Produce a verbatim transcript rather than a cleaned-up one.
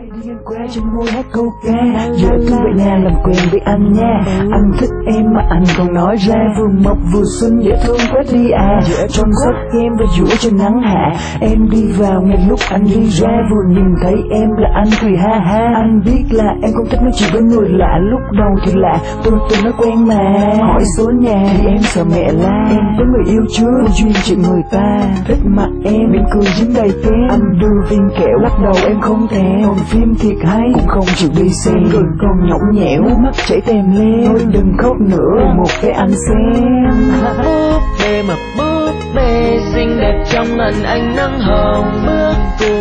đi ngang qua trên môi hát câu ca, giờ tôi về nhà làm quen với anh nha. Anh thích em mà anh còn nói ra, vừa mộc vừa xuân dễ thương quá đi à. Trong giấc em và giữa trên nắng hạ, em đi vào ngay lúc anh đi ra, vừa nhìn thấy em là anh cười ha ha. Anh biết là em không thích nói chuyện với người lạ, lúc đầu thì lạ tôi tôi nói quen mà. Hỏi số nhà thì em sợ mẹ la, em có người yêu chưa, vô duyên chị người ta. Thích mặt em miệng cười dính đầy kem, anh đưa viên kẹo lắc đầu em không thèm. Còn phim thiệt hay cũng không chịu đi xem, rồi còn nhõng nhẽo nước mắt chảy tèm lên. Thôi đừng khóc nữa, một cái anh xem. Búp bê mà búp bê xinh đẹp trong ngần ánh nắng hồng, bước cùng